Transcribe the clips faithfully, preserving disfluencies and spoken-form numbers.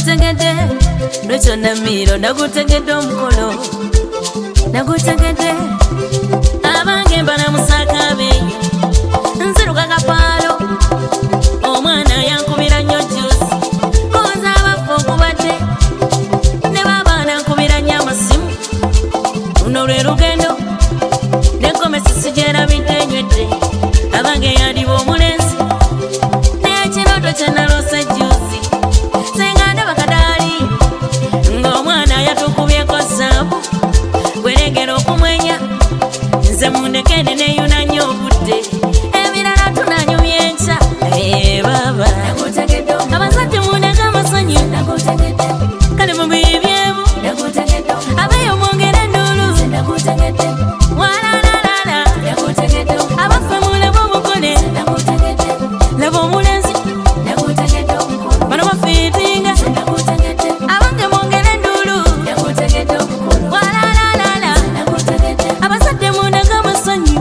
nagutegedde lwekyo namiro nagutegedde omukolo nagutegedde abange mbala musakabe nziruka kapaalo omwana yankubira nnyo juice koza abafu okubadde ne babaana nkubira nnyo amasimu luno lwe lugendo negomesi sigyerabidde enywedde abange yandiba omulenzi naye kiroto kyenalose juice sengande bakadaali ng'omwana yatukubyeko saabu gweregera okumwenya nze mundekende neyuna nnyo obudde ebirala tunanyumya enkya baba abazadde mundeke amasanyu kale mubibyebu abeyo mwongere enduulu walalala abaffe mulaba omukole laba omulenzi bano bafiitinga abange mwongere enduulu walalala abazadde mundeke amasanyu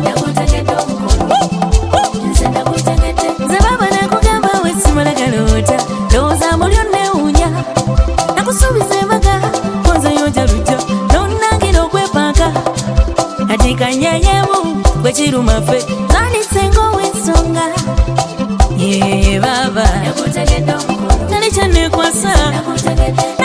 nze baba nakugamba wesimalagalota lowooza mulyo newunya nakusuubiza embaga konzayonja lujja nonangira okwepaaka ati kanyeyemu bwekirumaffe zandisenga ow'ensonga ye baba tali kyanekwasa